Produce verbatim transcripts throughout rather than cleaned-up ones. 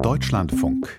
Deutschlandfunk.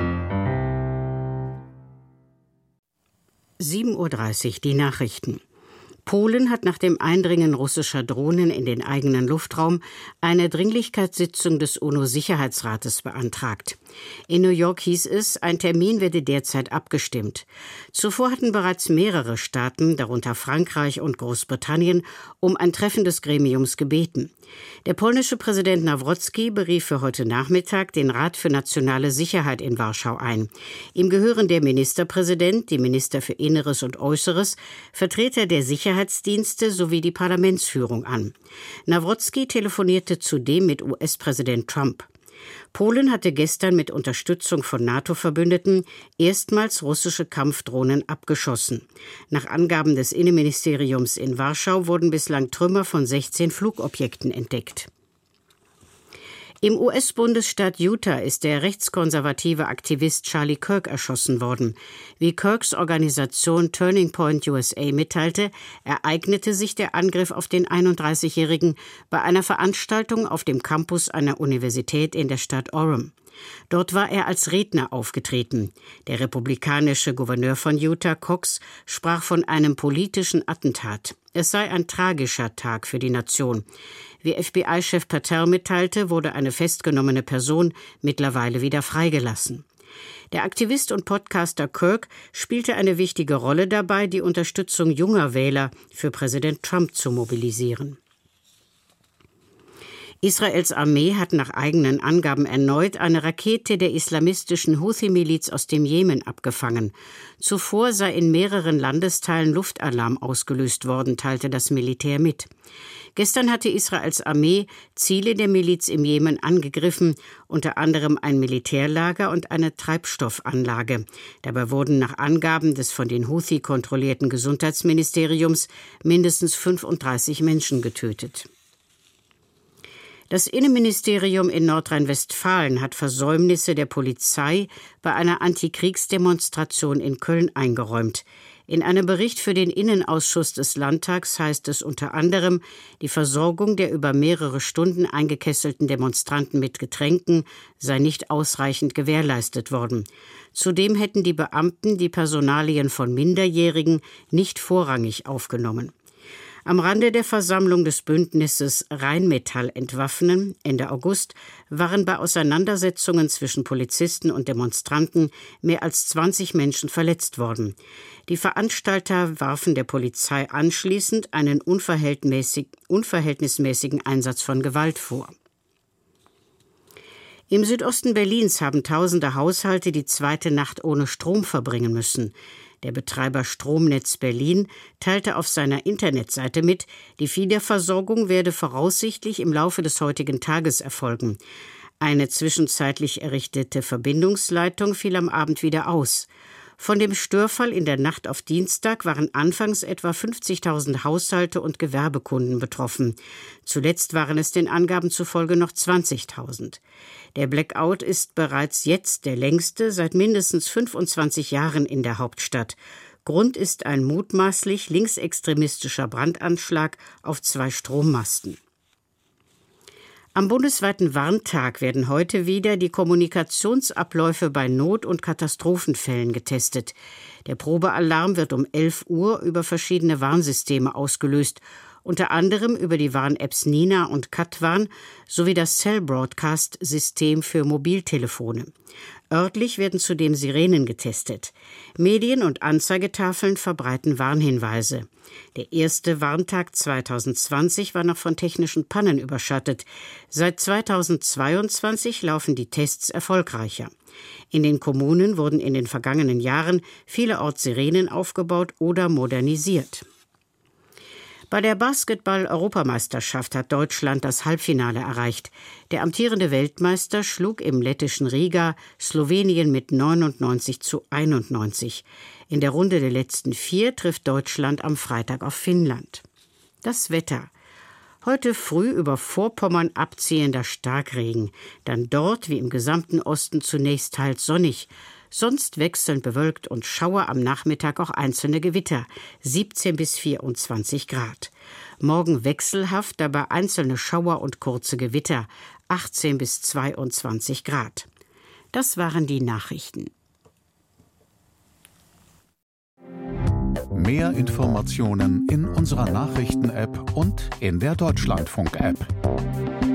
sieben Uhr dreißig, die Nachrichten. Polen hat nach dem Eindringen russischer Drohnen in den eigenen Luftraum eine Dringlichkeitssitzung des UNO-Sicherheitsrates beantragt. In New York hieß es, ein Termin werde derzeit abgestimmt. Zuvor hatten bereits mehrere Staaten, darunter Frankreich und Großbritannien, um ein Treffen des Gremiums gebeten. Der polnische Präsident Nawrocki berief für heute Nachmittag den Rat für nationale Sicherheit in Warschau ein. Ihm gehören der Ministerpräsident, die Minister für Inneres und Äußeres, Vertreter der Sicherheitsdienste sowie die Parlamentsführung an. Nawrocki telefonierte zudem mit U S-Präsident Trump. Polen hatte gestern mit Unterstützung von NATO-Verbündeten erstmals russische Kampfdrohnen abgeschossen. Nach Angaben des Innenministeriums in Warschau wurden bislang Trümmer von sechzehn Flugobjekten entdeckt. Im U S-Bundesstaat Utah ist der rechtskonservative Aktivist Charlie Kirk erschossen worden. Wie Kirks Organisation Turning Point U S A mitteilte, ereignete sich der Angriff auf den einunddreißigjährigen bei einer Veranstaltung auf dem Campus einer Universität in der Stadt Orem. Dort war er als Redner aufgetreten. Der republikanische Gouverneur von Utah, Cox, sprach von einem politischen Attentat. Es sei ein tragischer Tag für die Nation. Wie F B I-Chef Patel mitteilte, wurde eine festgenommene Person mittlerweile wieder freigelassen. Der Aktivist und Podcaster Kirk spielte eine wichtige Rolle dabei, die Unterstützung junger Wähler für Präsident Trump zu mobilisieren. Israels Armee hat nach eigenen Angaben erneut eine Rakete der islamistischen Houthi-Miliz aus dem Jemen abgefangen. Zuvor sei in mehreren Landesteilen Luftalarm ausgelöst worden, teilte das Militär mit. Gestern hatte Israels Armee Ziele der Miliz im Jemen angegriffen, unter anderem ein Militärlager und eine Treibstoffanlage. Dabei wurden nach Angaben des von den Houthi kontrollierten Gesundheitsministeriums mindestens fünfunddreißig Menschen getötet. Das Innenministerium in Nordrhein-Westfalen hat Versäumnisse der Polizei bei einer Antikriegsdemonstration in Köln eingeräumt. In einem Bericht für den Innenausschuss des Landtags heißt es unter anderem, die Versorgung der über mehrere Stunden eingekesselten Demonstranten mit Getränken sei nicht ausreichend gewährleistet worden. Zudem hätten die Beamten die Personalien von Minderjährigen nicht vorrangig aufgenommen. Am Rande der Versammlung des Bündnisses Rheinmetall entwaffnen Ende August waren bei Auseinandersetzungen zwischen Polizisten und Demonstranten mehr als zwanzig Menschen verletzt worden. Die Veranstalter warfen der Polizei anschließend einen unverhältnismäßig, unverhältnismäßigen Einsatz von Gewalt vor. Im Südosten Berlins haben tausende Haushalte die zweite Nacht ohne Strom verbringen müssen. Der Betreiber Stromnetz Berlin teilte auf seiner Internetseite mit, die Wiederversorgung werde voraussichtlich im Laufe des heutigen Tages erfolgen. Eine zwischenzeitlich errichtete Verbindungsleitung fiel am Abend wieder aus. Von dem Störfall in der Nacht auf Dienstag waren anfangs etwa fünfzigtausend Haushalte und Gewerbekunden betroffen. Zuletzt waren es den Angaben zufolge noch zwanzigtausend. Der Blackout ist bereits jetzt der längste seit mindestens fünfundzwanzig Jahren in der Hauptstadt. Grund ist ein mutmaßlich linksextremistischer Brandanschlag auf zwei Strommasten. Am bundesweiten Warntag werden heute wieder die Kommunikationsabläufe bei Not- und Katastrophenfällen getestet. Der Probealarm wird um elf Uhr über verschiedene Warnsysteme ausgelöst, unter anderem über die Warn-Apps Nina und Katwarn sowie das Cell-Broadcast-System für Mobiltelefone. Örtlich werden zudem Sirenen getestet. Medien und Anzeigetafeln verbreiten Warnhinweise. Der erste Warntag zweitausendzwanzig war noch von technischen Pannen überschattet. Seit zweitausendzweiundzwanzig laufen die Tests erfolgreicher. In den Kommunen wurden in den vergangenen Jahren vielerorts Sirenen aufgebaut oder modernisiert. Bei der Basketball-Europameisterschaft hat Deutschland das Halbfinale erreicht. Der amtierende Weltmeister schlug im lettischen Riga Slowenien mit neunundneunzig zu einundneunzig. In der Runde der letzten vier trifft Deutschland am Freitag auf Finnland. Das Wetter. Heute früh über Vorpommern abziehender Starkregen. Dann dort, wie im gesamten Osten, zunächst teils sonnig. Sonst wechselnd bewölkt und Schauer am Nachmittag auch einzelne Gewitter, siebzehn bis vierundzwanzig Grad. Morgen wechselhaft, dabei einzelne Schauer und kurze Gewitter, achtzehn bis zweiundzwanzig Grad. Das waren die Nachrichten. Mehr Informationen in unserer Nachrichten-App und in der Deutschlandfunk-App.